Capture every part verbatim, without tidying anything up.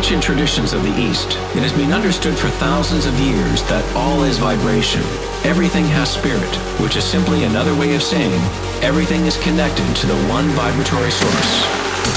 ancient traditions of the East, it has been understood for thousands of years that all is vibration. Everything has spirit, which is simply another way of saying everything is connected to the one vibratory source.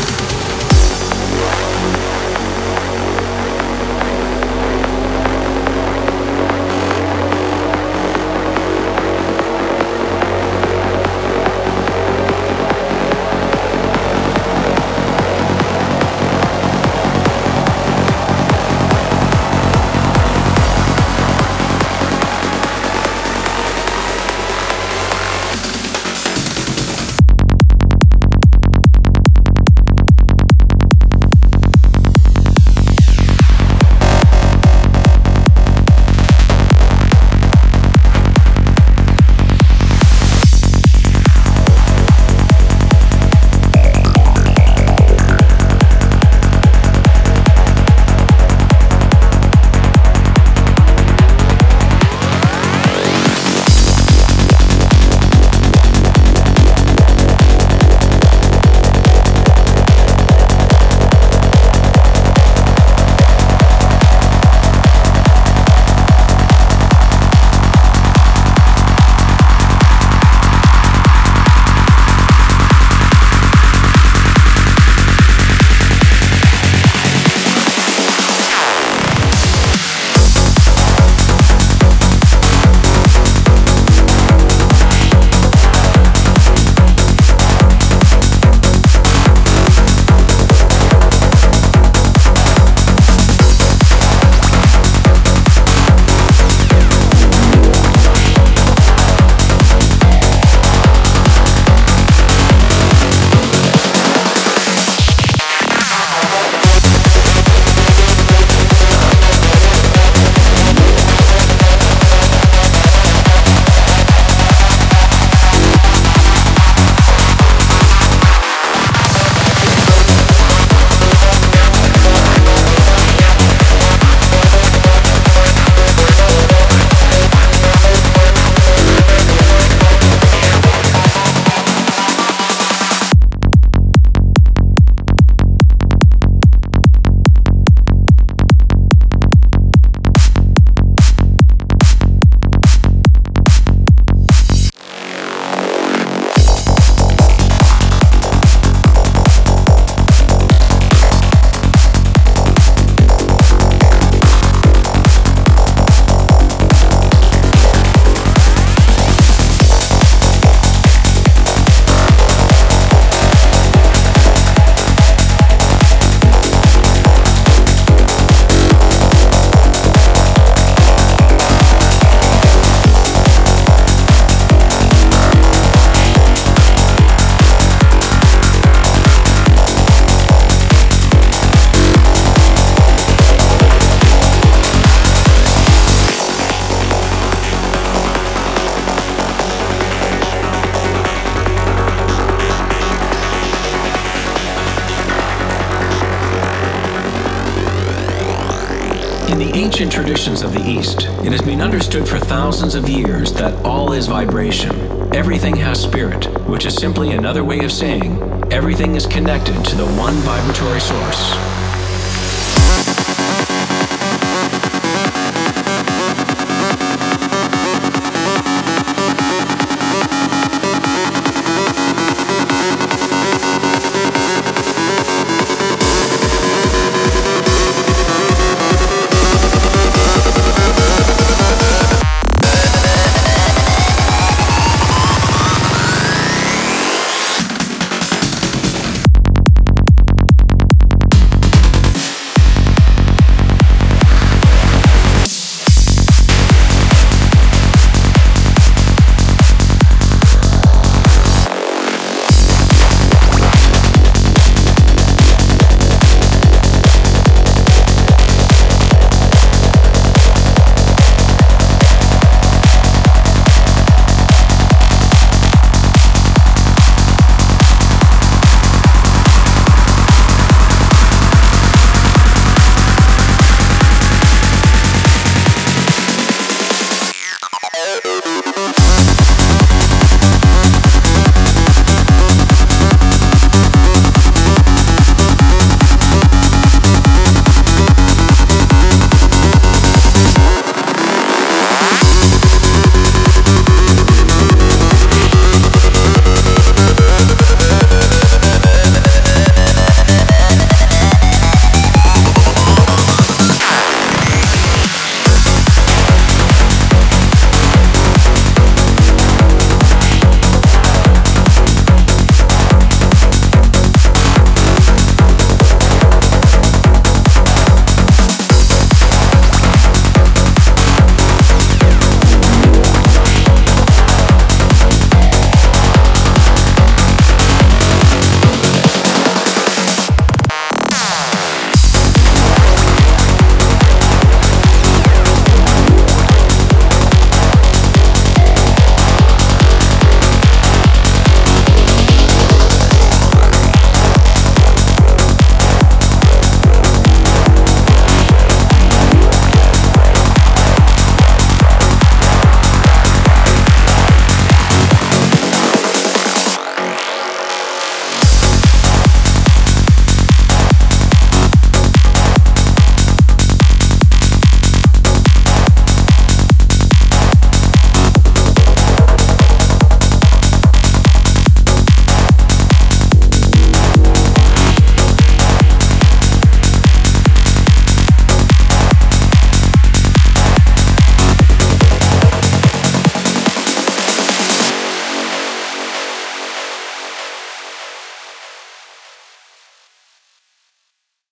In the ancient traditions of the East, it has been understood for thousands of years that all is vibration. Everything has spirit, which is simply another way of saying everything is connected to the one vibratory source.